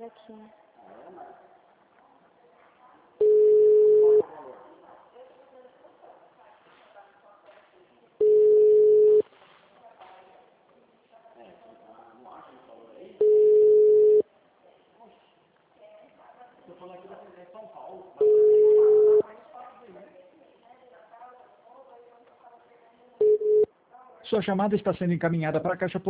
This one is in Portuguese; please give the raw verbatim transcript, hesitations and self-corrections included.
aqui. Sua chamada está sendo encaminhada para a caixa